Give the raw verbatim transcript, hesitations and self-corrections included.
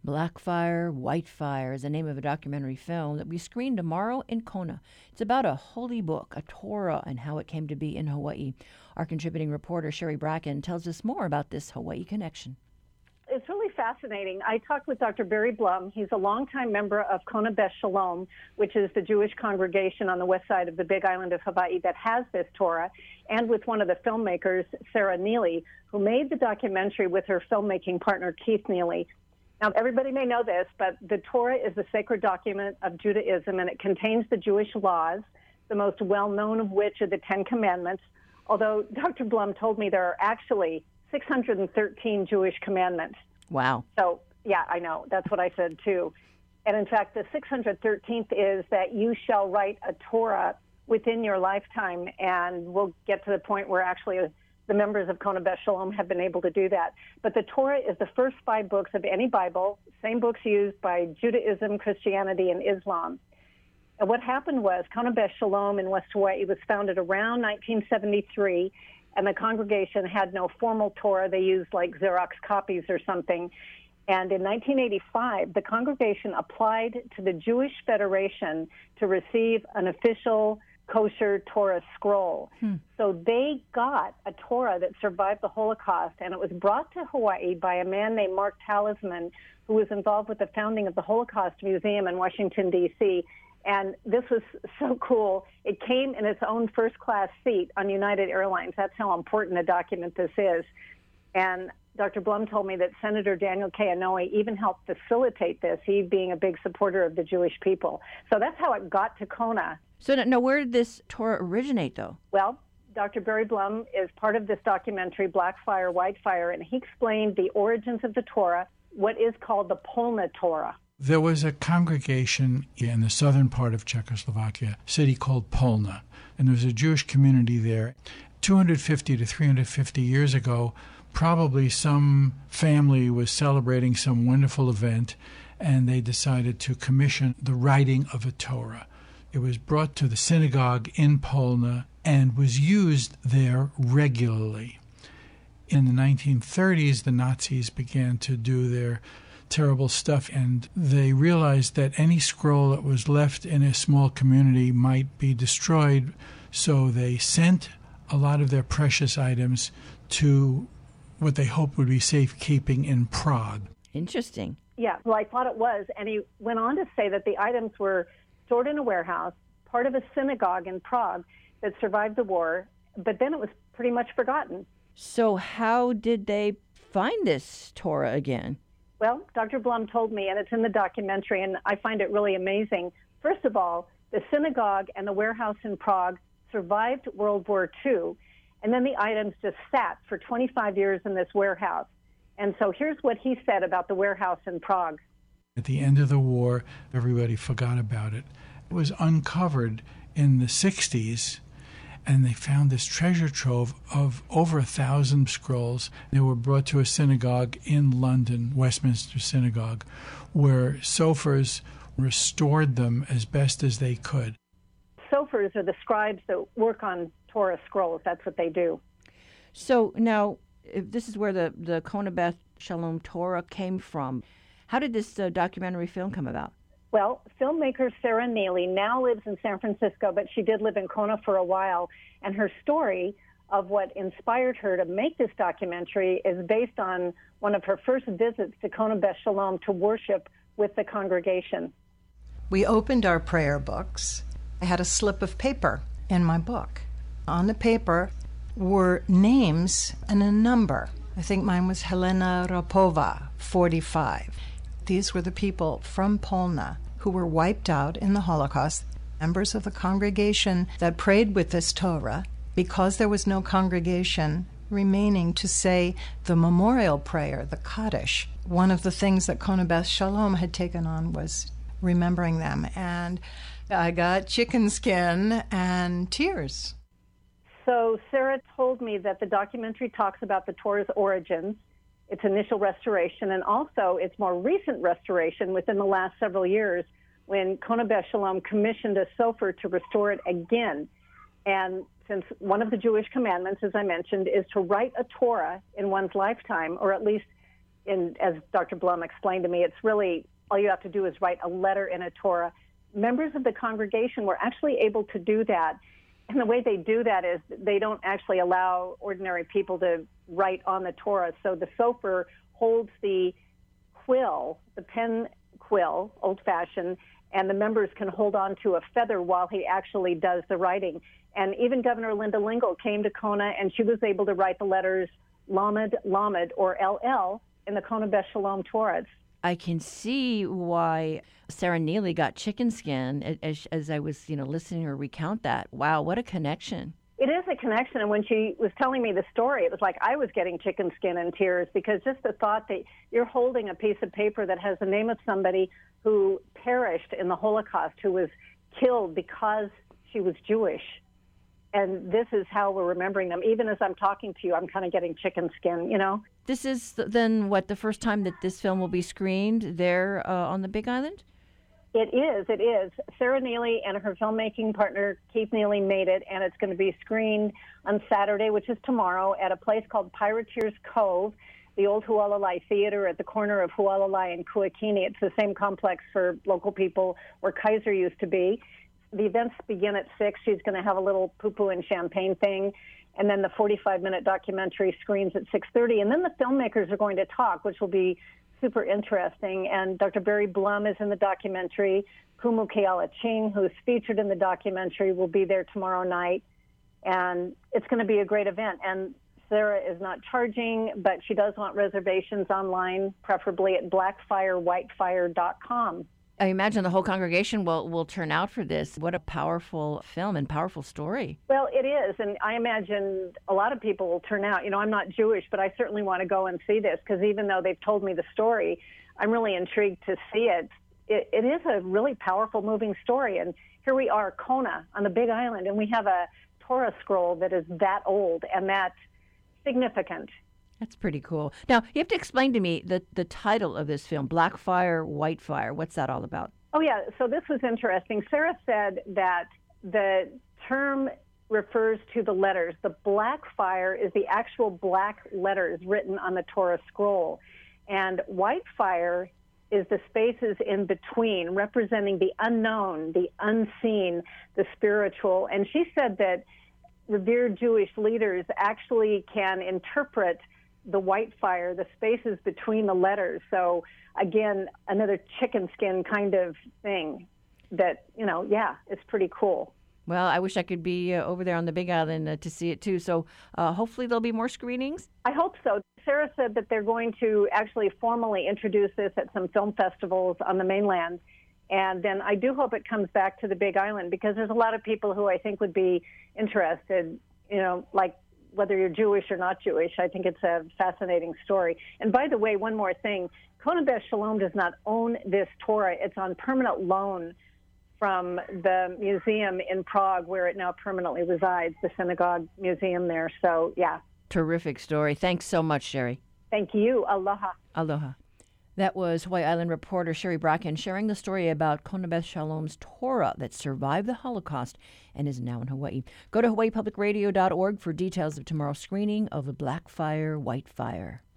Black Fire, White Fire is the name of a documentary film that we screen tomorrow in Kona. It's about a holy book, a Torah, and how it came to be in Hawaii. Our contributing reporter, Sherry Bracken, tells us more about this Hawaii connection. It's really fascinating. I talked with Doctor Barry Blum. He's a longtime member of Kona Beth Shalom, which is the Jewish congregation on the west side of the Big Island of Hawaii that has this Torah, and with one of the filmmakers, Sarah Neely, who made the documentary with her filmmaking partner, Keith Neely. Now, everybody may know this, but the Torah is the sacred document of Judaism, and it contains the Jewish laws, the most well-known of which are the Ten Commandments, although Doctor Blum told me there are actually six hundred thirteen Jewish commandments. Wow. So, yeah, I know. That's what I said, too. And, in fact, the six hundred thirteenth is that you shall write a Torah within your lifetime, and we'll get to the point where actually the members of Kona Beth Shalom have been able to do that. But the Torah is the first five books of any Bible, same books used by Judaism, Christianity, and Islam. And what happened was Kona Beth Shalom in West Hawaii was founded around nineteen seventy-three, and the congregation had no formal Torah. They used like Xerox copies or something. And in nineteen eighty-five, the congregation applied to the Jewish Federation to receive an official kosher Torah scroll. Hmm. So they got a Torah that survived the Holocaust, and it was brought to Hawaii by a man named Mark Talisman, who was involved with the founding of the Holocaust Museum in Washington, D C, and this was so cool. It came in its own first-class seat on United Airlines. That's how important a document this is. And Doctor Blum told me that Senator Daniel K. Inouye even helped facilitate this, he being a big supporter of the Jewish people. So that's how it got to Kona. So now, where did this Torah originate, though? Well, Doctor Barry Blum is part of this documentary, Black Fire, White Fire, and he explained the origins of the Torah, what is called the Polna Torah. There was a congregation in the southern part of Czechoslovakia, a city called Polna, and there was a Jewish community there. two hundred fifty to three hundred fifty years ago, probably some family was celebrating some wonderful event, and they decided to commission the writing of a Torah. It was brought to the synagogue in Polna and was used there regularly. In the nineteen thirties, the Nazis began to do their terrible stuff, and they realized that any scroll that was left in a small community might be destroyed, so they sent a lot of their precious items to what they hoped would be safekeeping in Prague. Interesting. Yeah, well, I thought it was, and he went on to say that the items were stored in a warehouse, part of a synagogue in Prague that survived the war, but then it was pretty much forgotten. So how did they find this Torah again? Well, Doctor Blum told me, and it's in the documentary, and I find it really amazing. First of all, the synagogue and the warehouse in Prague survived World War Two, and then the items just sat for twenty-five years in this warehouse. And so here's what he said about the warehouse in Prague. At the end of the war, everybody forgot about it. It was uncovered in the sixties, and they found this treasure trove of over a thousand scrolls. They were brought to a synagogue in London, Westminster Synagogue, where sophers restored them as best as they could. Sophers are the scribes that work on Torah scrolls. That's what they do. So now, if this is where the, the Kona Beth Shalom Torah came from, how did this uh, documentary film come about? Well, filmmaker Sarah Neely now lives in San Francisco, but she did live in Kona for a while, and her story of what inspired her to make this documentary is based on one of her first visits to Kona Beth Shalom to worship with the congregation. We opened our prayer books. I had a slip of paper in my book. On the paper were names and a number. I think mine was Helena Rapova, forty-five. These were the people from Polna who were wiped out in the Holocaust, members of the congregation that prayed with this Torah, because there was no congregation remaining to say the memorial prayer, the Kaddish. One of the things that Kona Beth Shalom had taken on was remembering them, and I got chicken skin and tears. So Sarah told me that the documentary talks about the Torah's origins, its initial restoration, and also its more recent restoration within the last several years when Kona Beth Shalom commissioned a sofer to restore it again. And since one of the Jewish commandments, as I mentioned, is to write a Torah in one's lifetime, or at least in, as Doctor Blum explained to me, it's really all you have to do is write a letter in a Torah. Members of the congregation were actually able to do that. And the way they do that is they don't actually allow ordinary people to write on the Torah. So the sofer holds the quill, the pen quill, old-fashioned, and the members can hold on to a feather while he actually does the writing. And even Governor Linda Lingle came to Kona, and she was able to write the letters Lamed, Lamed, or L L in the Kona Beth Shalom Torah. I can see why Sarah Neely got chicken skin as, as I was, you know, listening to her recount that. Wow, what a connection. It is a connection, and when she was telling me the story, it was like I was getting chicken skin and tears, because just the thought that you're holding a piece of paper that has the name of somebody who perished in the Holocaust, who was killed because she was Jewish, and this is how we're remembering them. Even as I'm talking to you, I'm kind of getting chicken skin, you know? This is then, what, the first time that this film will be screened there uh, on the Big Island? It is, it is. Sarah Neely and her filmmaking partner, Keith Neely, made it, and it's going to be screened on Saturday, which is tomorrow, at a place called Pirateers Cove, the old Hualalai Theater at the corner of Hualalai and Kuakini. It's the same complex for local people where Kaiser used to be. The events begin at six. She's going to have a little poo-poo and champagne thing, and then the forty-five minute documentary screens at six thirty, and then the filmmakers are going to talk, which will be super interesting. And Doctor Barry Blum is in the documentary. Kumu Keala Ching, who's featured in the documentary, will be there tomorrow night. And it's going to be a great event. And Sarah is not charging, but she does want reservations online, preferably at blackfire whitefire dot com. I imagine the whole congregation will, will turn out for this. What a powerful film and powerful story. Well, it is, and I imagine a lot of people will turn out. You know, I'm not Jewish, but I certainly want to go and see this, because even though they've told me the story, I'm really intrigued to see it. It, it is a really powerful, moving story, and here we are, Kona, on the Big Island, and we have a Torah scroll that is that old and that significant. That's pretty cool. Now, you have to explain to me the, the title of this film, Black Fire, White Fire. What's that all about? Oh, yeah. So this was interesting. Sarah said that the term refers to the letters. The black fire is the actual black letters written on the Torah scroll. And white fire is the spaces in between, representing the unknown, the unseen, the spiritual. And she said that revered Jewish leaders actually can interpret the white fire, the spaces between the letters. So again, another chicken skin kind of thing that, you know, yeah, it's pretty cool. Well, I wish I could be uh, over there on the Big Island uh, to see it too. So uh, hopefully there'll be more screenings. I hope so. Sarah said that they're going to actually formally introduce this at some film festivals on the mainland. And then I do hope it comes back to the Big Island, because there's a lot of people who I think would be interested, you know, like whether you're Jewish or not Jewish. I think it's a fascinating story. And by the way, one more thing, Kona Beth Shalom does not own this Torah. It's on permanent loan from the museum in Prague, where it now permanently resides, the synagogue museum there. So, yeah. Terrific story. Thanks so much, Sherry. Thank you. Aloha. Aloha. That was Hawaii Island reporter Sherry Bracken sharing the story about Kona Beth Shalom's Torah that survived the Holocaust and is now in Hawaii. Go to hawaii public radio dot org for details of tomorrow's screening of The Black Fire, White Fire.